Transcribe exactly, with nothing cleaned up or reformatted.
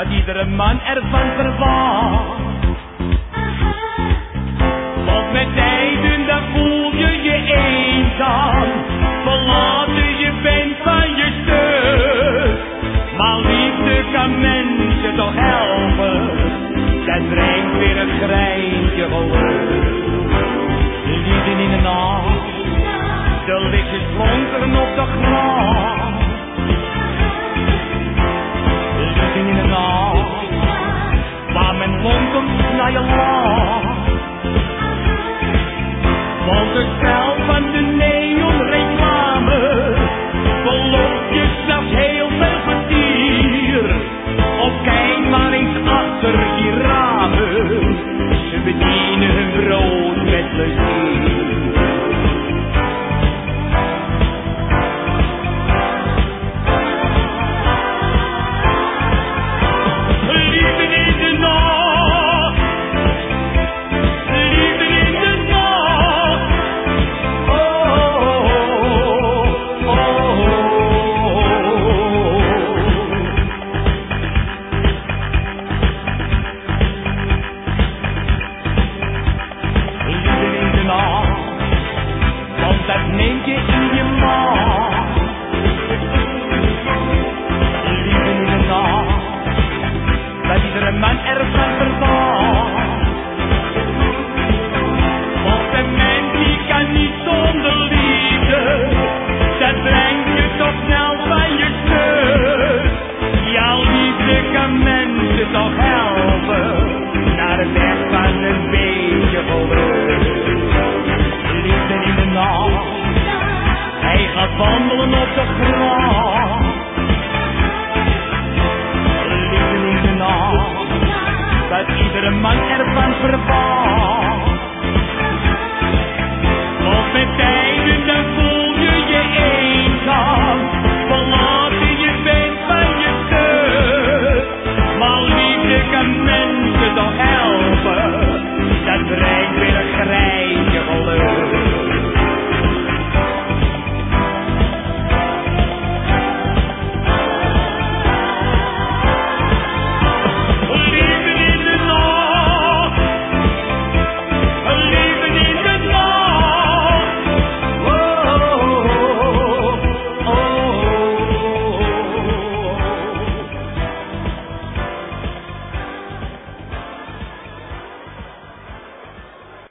dat iedere man ervan verwacht. Want met tijden dan voel je je eenzaam, verlaten je bent van je stuk. Maar liefde kan mensen toch helpen, dat brengt weer een greintje geluk. Liefde in de nacht, de lichtjes flonkeren op de grond. Liefde in de nacht, waar men lonkomt naar je land. Want het spel van de neonreclame belooft je s'nachts heel veel vertier. Of kijk maar eens achter die ramen, ze bedienen hun brood met plezier. Neem je in je maag, liefde in de nacht, dat iedere man ervan verwacht. Want een mens die kan niet zonder liefde, dat brengt je toch snel van je stuk. Jouw liefde kan mensen toch helpen, naar de weg van een beetje geluk. Liefde in de nacht, hij gaat wandelen op de grond. Liefde in de nacht, dat iedere man ervan verwacht.